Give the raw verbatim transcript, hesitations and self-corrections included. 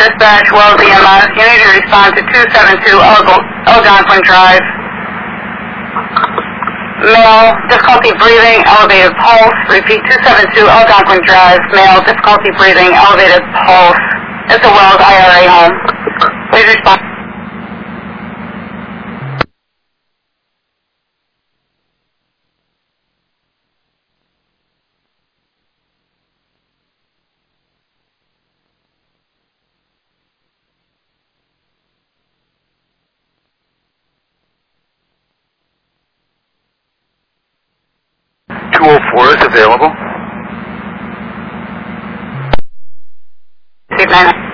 Dispatch, Wells E M S. You need to respond to two seven two Algonquin Drive. Male, difficulty breathing, elevated pulse. Repeat, two seven two Algonquin Drive. Male, difficulty breathing, elevated pulse. It's a Wells I R A home. Please respond. two oh four is available. Six nine.